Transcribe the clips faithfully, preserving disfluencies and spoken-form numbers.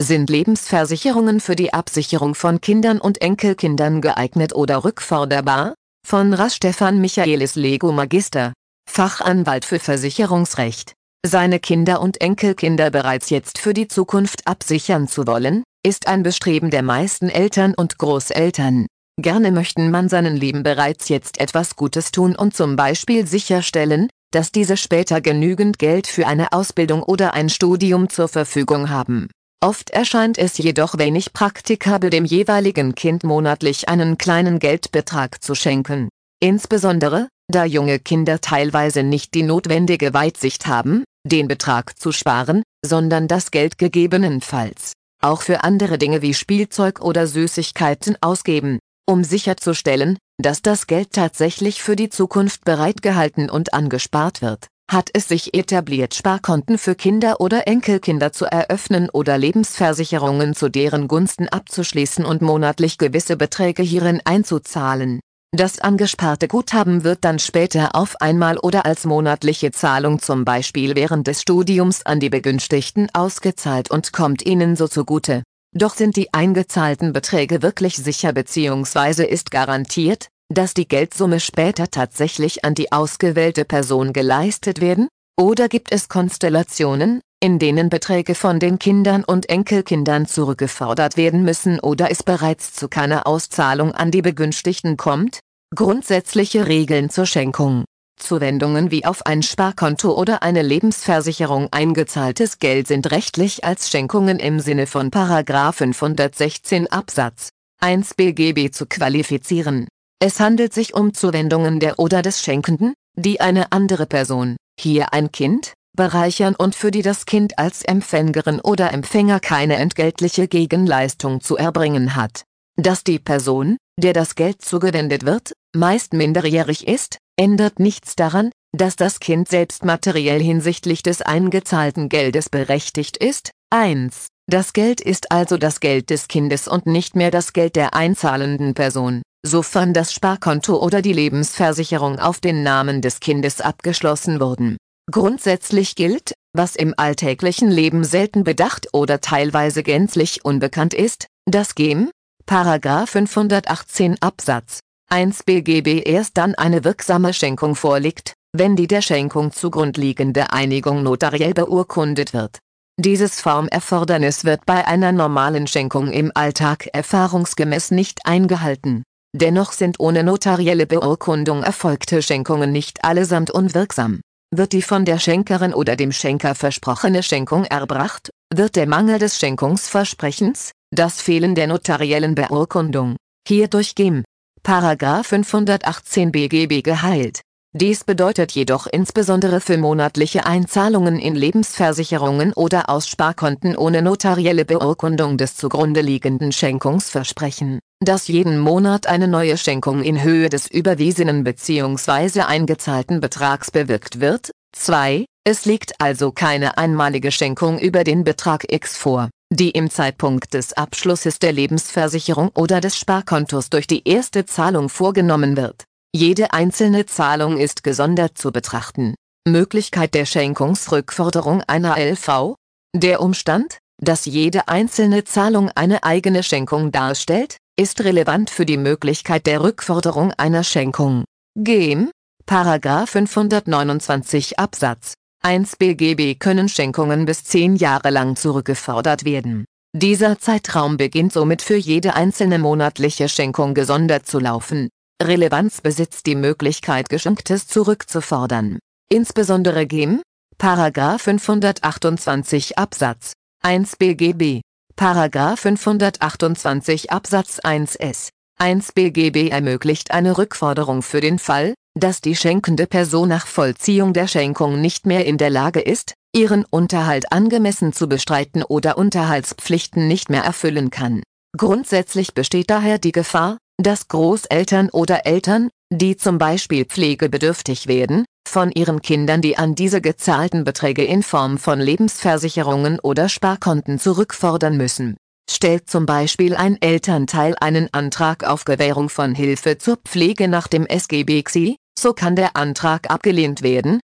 Sind Lebensversicherungen für die Absicherung von Kindern und Enkelkindern geeignet oder rückforderbar? Von Ras Stefan Michaelis Lego Magister, Fachanwalt für Versicherungsrecht. Seine Kinder und Enkelkinder bereits jetzt für die Zukunft absichern zu wollen, ist ein Bestreben der meisten Eltern und Großeltern. Gerne möchten man seinen Lieben bereits jetzt etwas Gutes tun und zum Beispiel sicherstellen, dass diese später genügend Geld für eine Ausbildung oder ein Studium zur Verfügung haben. Oft erscheint es jedoch wenig praktikabel, dem jeweiligen Kind monatlich einen kleinen Geldbetrag zu schenken. Insbesondere, da junge Kinder teilweise nicht die notwendige Weitsicht haben, den Betrag zu sparen, sondern das Geld gegebenenfalls auch für andere Dinge wie Spielzeug oder Süßigkeiten ausgeben. Um sicherzustellen, dass das Geld tatsächlich für die Zukunft bereitgehalten und angespart wird, hat es sich etabliert, Sparkonten für Kinder oder Enkelkinder zu eröffnen oder Lebensversicherungen zu deren Gunsten abzuschließen und monatlich gewisse Beträge hierin einzuzahlen. Das angesparte Guthaben wird dann später auf einmal oder als monatliche Zahlung zum Beispiel während des Studiums an die Begünstigten ausgezahlt und kommt ihnen so zugute. Doch sind die eingezahlten Beträge wirklich sicher bzw. ist garantiert, dass die Geldsumme später tatsächlich an die ausgewählte Person geleistet werden? Oder gibt es Konstellationen, in denen Beträge von den Kindern und Enkelkindern zurückgefordert werden müssen oder es bereits zu keiner Auszahlung an die Begünstigten kommt? Grundsätzliche Regeln zur Schenkung. Zuwendungen wie auf ein Sparkonto oder eine Lebensversicherung eingezahltes Geld sind rechtlich als Schenkungen im Sinne von Paragraph fünfhundertsechzehn Absatz eins B G B zu qualifizieren. Es handelt sich um Zuwendungen der oder des Schenkenden, die eine andere Person, hier ein Kind, bereichern und für die das Kind als Empfängerin oder Empfänger keine entgeltliche Gegenleistung zu erbringen hat. Dass die Person, der das Geld zugewendet wird, meist minderjährig ist, ändert nichts daran, dass das Kind selbst materiell hinsichtlich des eingezahlten Geldes berechtigt ist. eins. Das Geld ist also das Geld des Kindes und nicht mehr das Geld der einzahlenden Person, sofern das Sparkonto oder die Lebensversicherung auf den Namen des Kindes abgeschlossen wurden. Grundsätzlich gilt, was im alltäglichen Leben selten bedacht oder teilweise gänzlich unbekannt ist, dass gem. Paragraph fünfhundertachtzehn Absatz eins B G B erst dann eine wirksame Schenkung vorliegt, wenn die der Schenkung zugrundliegende Einigung notariell beurkundet wird. Dieses Formerfordernis wird bei einer normalen Schenkung im Alltag erfahrungsgemäß nicht eingehalten. Dennoch sind ohne notarielle Beurkundung erfolgte Schenkungen nicht allesamt unwirksam. Wird die von der Schenkerin oder dem Schenker versprochene Schenkung erbracht, wird der Mangel des Schenkungsversprechens, das Fehlen der notariellen Beurkundung, hierdurch gem. Paragraph fünfhundertachtzehn B G B geheilt. Dies bedeutet jedoch insbesondere für monatliche Einzahlungen in Lebensversicherungen oder aus Sparkonten ohne notarielle Beurkundung des zugrunde liegenden Schenkungsversprechen, dass jeden Monat eine neue Schenkung in Höhe des überwiesenen bzw. eingezahlten Betrags bewirkt wird. zwei. Es liegt also keine einmalige Schenkung über den Betrag X vor, die im Zeitpunkt des Abschlusses der Lebensversicherung oder des Sparkontos durch die erste Zahlung vorgenommen wird. Jede einzelne Zahlung ist gesondert zu betrachten. Möglichkeit der Schenkungsrückforderung einer L V. Der Umstand, dass jede einzelne Zahlung eine eigene Schenkung darstellt, ist relevant für die Möglichkeit der Rückforderung einer Schenkung. gem. Paragraph fünfhundertneunundzwanzig Absatz eins B G B können Schenkungen bis zehn Jahre lang zurückgefordert werden. Dieser Zeitraum beginnt somit für jede einzelne monatliche Schenkung gesondert zu laufen. Relevanz besitzt die Möglichkeit, Geschenktes zurückzufordern. Insbesondere gem. Paragraph fünfhundertachtundzwanzig Absatz eins B G B. Paragraph fünfhundertachtundzwanzig Absatz eins S. eins B G B ermöglicht eine Rückforderung für den Fall, dass die schenkende Person nach Vollziehung der Schenkung nicht mehr in der Lage ist, ihren Unterhalt angemessen zu bestreiten oder Unterhaltspflichten nicht mehr erfüllen kann. Grundsätzlich besteht daher die Gefahr, dass Großeltern oder Eltern, die zum Beispiel pflegebedürftig werden, von ihren Kindern die an diese gezahlten Beträge in Form von Lebensversicherungen oder Sparkonten zurückfordern müssen. Stellt zum Beispiel ein Elternteil einen Antrag auf Gewährung von Hilfe zur Pflege nach dem S G B X I, so kann der Antrag abgelehnt werden,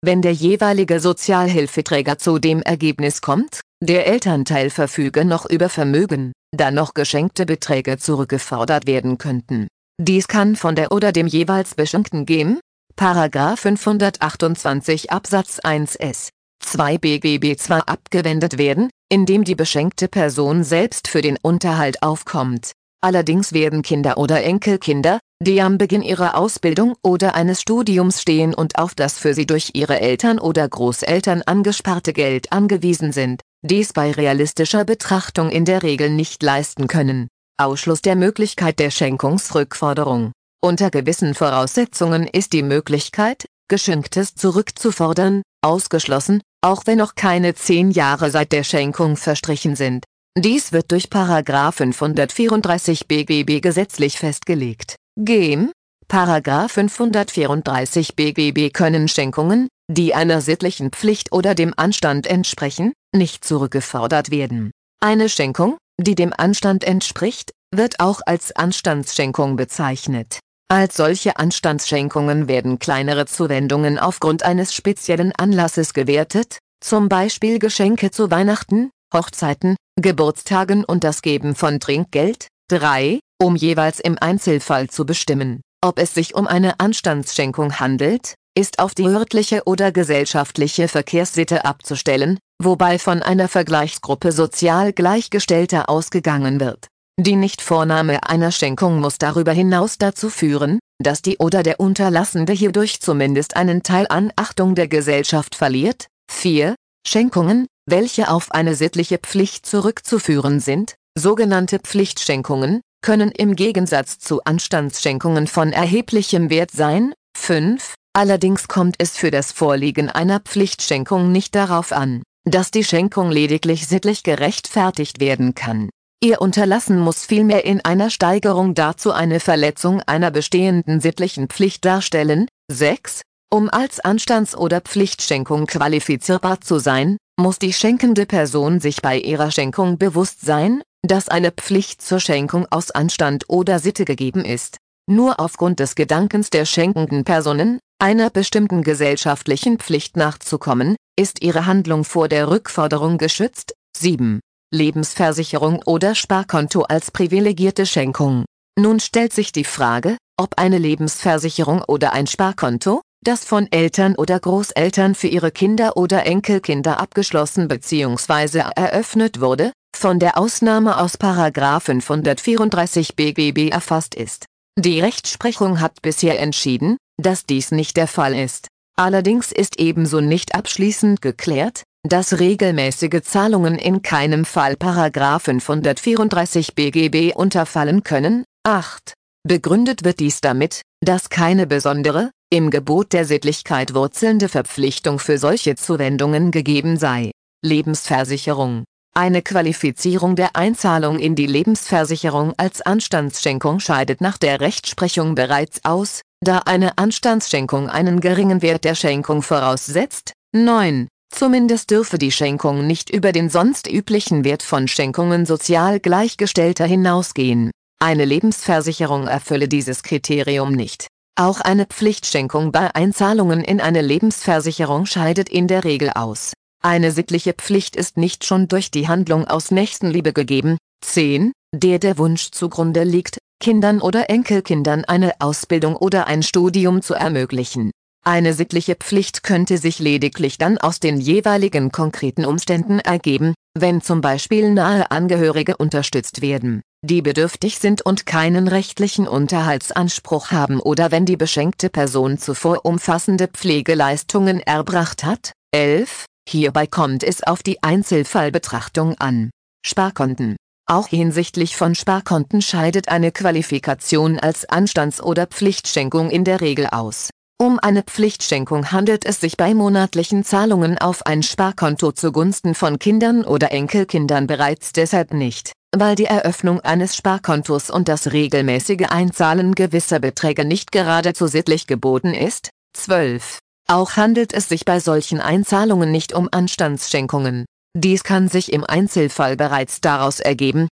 Wenn der jeweilige Sozialhilfeträger zu dem Ergebnis kommt, der Elternteil verfüge noch über Vermögen, da noch geschenkte Beträge zurückgefordert werden könnten. Dies kann von der oder dem jeweils Beschenkten gem. Paragraph fünfhundertachtundzwanzig Absatz eins S zwei B G B zwar abgewendet werden, indem die beschenkte Person selbst für den Unterhalt aufkommt. Allerdings werden Kinder oder Enkelkinder, die am Beginn ihrer Ausbildung oder eines Studiums stehen und auf das für sie durch ihre Eltern oder Großeltern angesparte Geld angewiesen sind, dies bei realistischer Betrachtung in der Regel nicht leisten können. Ausschluss der Möglichkeit der Schenkungsrückforderung. Unter gewissen Voraussetzungen ist die Möglichkeit, Geschenktes zurückzufordern, ausgeschlossen, auch wenn noch keine zehn Jahre seit der Schenkung verstrichen sind. Dies wird durch Paragraph fünfhundertvierunddreißig B G B gesetzlich festgelegt. Gem. Paragraph fünfhundertvierunddreißig B G B können Schenkungen, die einer sittlichen Pflicht oder dem Anstand entsprechen, nicht zurückgefordert werden. Eine Schenkung, die dem Anstand entspricht, wird auch als Anstandsschenkung bezeichnet. Als solche Anstandsschenkungen werden kleinere Zuwendungen aufgrund eines speziellen Anlasses gewertet, zum Beispiel Geschenke zu Weihnachten, Hochzeiten, Geburtstagen und das Geben von Trinkgeld. drei. Um jeweils im Einzelfall zu bestimmen, ob es sich um eine Anstandsschenkung handelt, ist auf die örtliche oder gesellschaftliche Verkehrssitte abzustellen, wobei von einer Vergleichsgruppe sozial Gleichgestellter ausgegangen wird. Die Nichtvornahme einer Schenkung muss darüber hinaus dazu führen, dass die oder der Unterlassende hierdurch zumindest einen Teil an Achtung der Gesellschaft verliert. vier. Schenkungen, welche auf eine sittliche Pflicht zurückzuführen sind, sogenannte Pflichtschenkungen, können im Gegensatz zu Anstandsschenkungen von erheblichem Wert sein. fünf. Allerdings kommt es für das Vorliegen einer Pflichtschenkung nicht darauf an, dass die Schenkung lediglich sittlich gerechtfertigt werden kann. Ihr Unterlassen muss vielmehr in einer Steigerung dazu eine Verletzung einer bestehenden sittlichen Pflicht darstellen. sechs. Um als Anstands- oder Pflichtschenkung qualifizierbar zu sein, muss die schenkende Person sich bei ihrer Schenkung bewusst sein, dass eine Pflicht zur Schenkung aus Anstand oder Sitte gegeben ist. Nur aufgrund des Gedankens der schenkenden Personen, einer bestimmten gesellschaftlichen Pflicht nachzukommen, ist ihre Handlung vor der Rückforderung geschützt. sieben. Lebensversicherung oder Sparkonto als privilegierte Schenkung. Nun stellt sich die Frage, ob eine Lebensversicherung oder ein Sparkonto, das von Eltern oder Großeltern für ihre Kinder oder Enkelkinder abgeschlossen bzw. eröffnet wurde, von der Ausnahme aus Paragraph fünfhundertvierunddreißig B G B erfasst ist. Die Rechtsprechung hat bisher entschieden, dass dies nicht der Fall ist. Allerdings ist ebenso nicht abschließend geklärt, dass regelmäßige Zahlungen in keinem Fall Paragraph fünfhundertvierunddreißig B G B unterfallen können. acht. Begründet wird dies damit, dass keine besondere, im Gebot der Sittlichkeit wurzelnde Verpflichtung für solche Zuwendungen gegeben sei. Lebensversicherung. Eine Qualifizierung der Einzahlung in die Lebensversicherung als Anstandsschenkung scheidet nach der Rechtsprechung bereits aus, da eine Anstandsschenkung einen geringen Wert der Schenkung voraussetzt. neun. Zumindest dürfe die Schenkung nicht über den sonst üblichen Wert von Schenkungen sozial Gleichgestellter hinausgehen. Eine Lebensversicherung erfülle dieses Kriterium nicht. Auch eine Pflichtschenkung bei Einzahlungen in eine Lebensversicherung scheidet in der Regel aus. Eine sittliche Pflicht ist nicht schon durch die Handlung aus Nächstenliebe gegeben. zehn. Der der Wunsch zugrunde liegt, Kindern oder Enkelkindern eine Ausbildung oder ein Studium zu ermöglichen. Eine sittliche Pflicht könnte sich lediglich dann aus den jeweiligen konkreten Umständen ergeben, wenn zum Beispiel nahe Angehörige unterstützt werden, die bedürftig sind und keinen rechtlichen Unterhaltsanspruch haben, oder wenn die beschenkte Person zuvor umfassende Pflegeleistungen erbracht hat. elf. Hierbei kommt es auf die Einzelfallbetrachtung an. Sparkonten. Auch hinsichtlich von Sparkonten scheidet eine Qualifikation als Anstands- oder Pflichtschenkung in der Regel aus. Um eine Pflichtschenkung handelt es sich bei monatlichen Zahlungen auf ein Sparkonto zugunsten von Kindern oder Enkelkindern bereits deshalb nicht, weil die Eröffnung eines Sparkontos und das regelmäßige Einzahlen gewisser Beträge nicht geradezu sittlich geboten ist. zwölf. Auch handelt es sich bei solchen Einzahlungen nicht um Anstandsschenkungen. Dies kann sich im Einzelfall bereits daraus ergeben,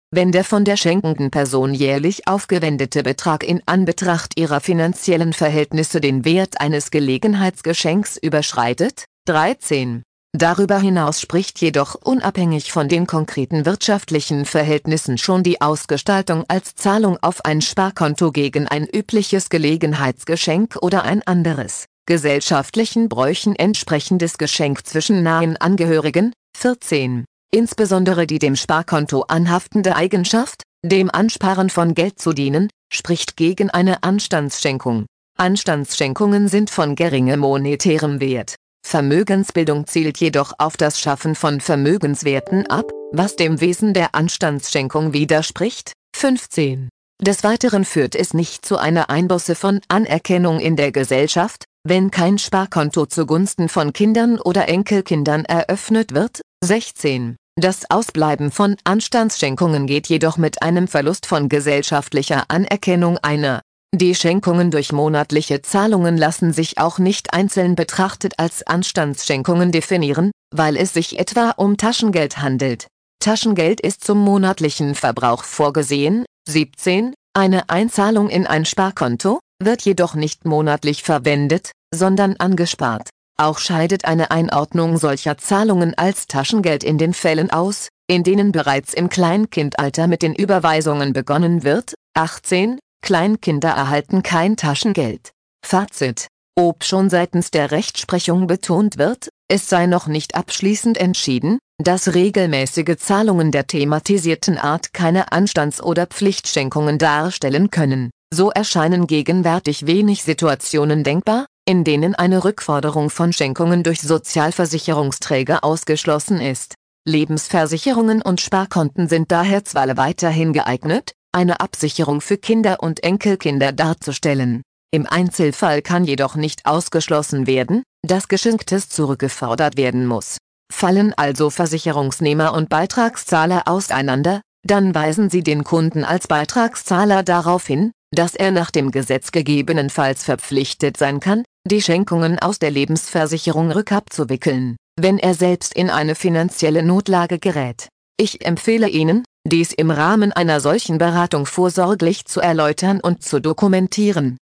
wenn der von der schenkenden Person jährlich aufgewendete Betrag in Anbetracht ihrer finanziellen Verhältnisse den Wert eines Gelegenheitsgeschenks überschreitet. dreizehn. Darüber hinaus spricht jedoch unabhängig von den konkreten wirtschaftlichen Verhältnissen schon die Ausgestaltung als Zahlung auf ein Sparkonto gegen ein übliches Gelegenheitsgeschenk oder ein anderes, gesellschaftlichen Bräuchen entsprechendes Geschenk zwischen nahen Angehörigen. vierzehn. Insbesondere die dem Sparkonto anhaftende Eigenschaft, dem Ansparen von Geld zu dienen, spricht gegen eine Anstandsschenkung. Anstandsschenkungen sind von geringem monetärem Wert. Vermögensbildung zielt jedoch auf das Schaffen von Vermögenswerten ab, was dem Wesen der Anstandsschenkung widerspricht. fünfzehn. Des Weiteren führt es nicht zu einer Einbuße von Anerkennung in der Gesellschaft, wenn kein Sparkonto zugunsten von Kindern oder Enkelkindern eröffnet wird. sechzehn. Das Ausbleiben von Anstandsschenkungen geht jedoch mit einem Verlust von gesellschaftlicher Anerkennung einher. Die Schenkungen durch monatliche Zahlungen lassen sich auch nicht einzeln betrachtet als Anstandsschenkungen definieren, weil es sich etwa um Taschengeld handelt. Taschengeld ist zum monatlichen Verbrauch vorgesehen. siebzehn. Eine Einzahlung in ein Sparkonto wird jedoch nicht monatlich verwendet, sondern angespart. Auch scheidet eine Einordnung solcher Zahlungen als Taschengeld in den Fällen aus, in denen bereits im Kleinkindalter mit den Überweisungen begonnen wird. achtzehn. Kleinkinder erhalten kein Taschengeld. Fazit: Ob schon seitens der Rechtsprechung betont wird, es sei noch nicht abschließend entschieden, dass regelmäßige Zahlungen der thematisierten Art keine Anstands- oder Pflichtschenkungen darstellen können, so erscheinen gegenwärtig wenig Situationen denkbar, in denen eine Rückforderung von Schenkungen durch Sozialversicherungsträger ausgeschlossen ist. Lebensversicherungen und Sparkonten sind daher zwar weiterhin geeignet, eine Absicherung für Kinder und Enkelkinder darzustellen. Im Einzelfall kann jedoch nicht ausgeschlossen werden, dass Geschenktes zurückgefordert werden muss. Fallen also Versicherungsnehmer und Beitragszahler auseinander, dann weisen sie den Kunden als Beitragszahler darauf hin, dass er nach dem Gesetz gegebenenfalls verpflichtet sein kann, die Schenkungen aus der Lebensversicherung rückabzuwickeln, wenn er selbst in eine finanzielle Notlage gerät. Ich empfehle Ihnen, dies im Rahmen einer solchen Beratung vorsorglich zu erläutern und zu dokumentieren.